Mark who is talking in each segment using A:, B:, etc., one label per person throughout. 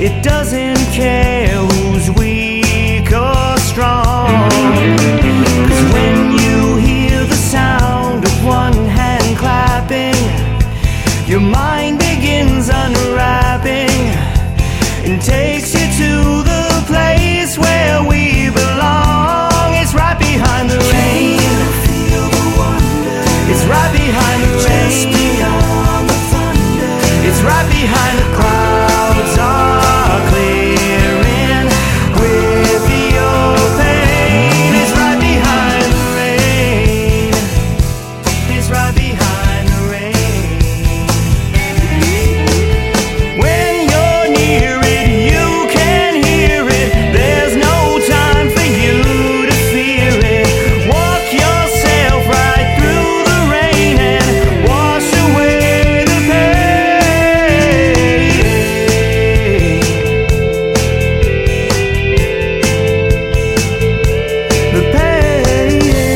A: It doesn't care who's weak or strong. 'Cause when you hear the sound of one hand clapping, your mind begins unwrapping and takes you to the place where we belong. It's right behind the rain. It's right behind the rain. It's right behind the clouds are clearing with your pain. It's right behind the rain. It's right behind the rain. When you're near it, you can hear it. There's no time for you to fear it. Walk yourself right through the rain and wash away the pain. The pain.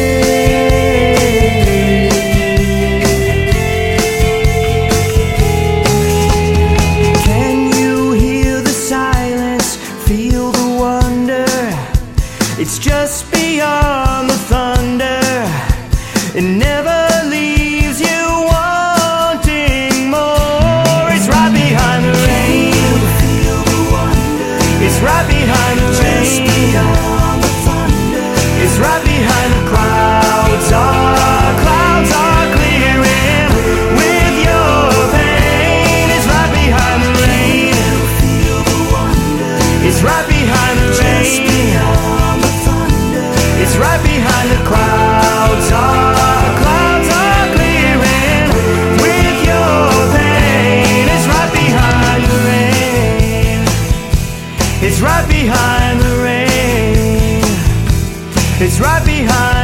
A: Can you hear the silence? Feel the wonder. It's just beyond the thunder. It never leaves you wanting more. It's right behind the rain. It's right behind the rain. It's right behind the clouds. Our clouds are clearing with your pain. It's right behind the rain. It's right behind the rain. It's right behind the clouds. Our clouds are clearing with your pain. It's right behind the rain. It's right behind the rain. It's right behind